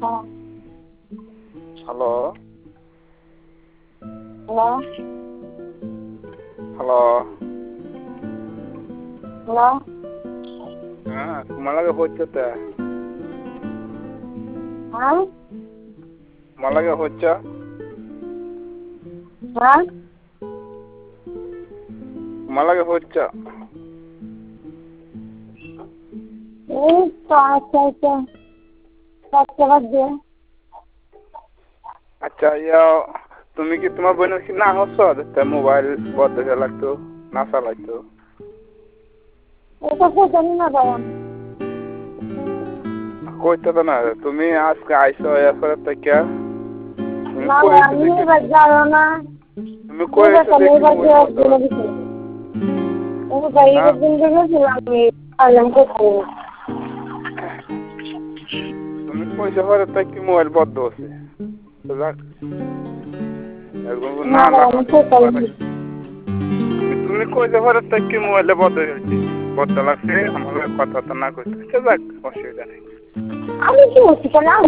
Hello hello hello hello হ্যাঁ তোমালাগে হচ্ছে তা হ্যাঁ তোমালাগে হচ্ছে হ্যাঁ তোমালাগে হচ্ছে এই তো আচ্ছা দিয়ে আচ্ছা ইয়া তুমি কি তোমার বোনের কি না হচ্ছ যাতে মোবাইল বন্ধ হয়ে লাগতো না চালাইতো এটা তো জানি না বাবা কইতে তো না তুমি আজকে আইসো এরপরে থেকে তুমি না কই আমি এবার যাবো না তুমি কই এসে দেখি মোবাইল বন্ধ হলো। আমি বাইরের দিন গেছিলাম আমি আলাম করতে তুমি কইছে পরে থেকে মোবাইল বন্ধ হচ্ছে তো যাক না না না আমি কোথায় তুমি কইছে পরে থেকে মোবাইল বন্ধ হয়েছে বন্ধ লাগছে আমার কথা তো না কইতে যাক অসুবিধা নেই আমি কি বলছি কেন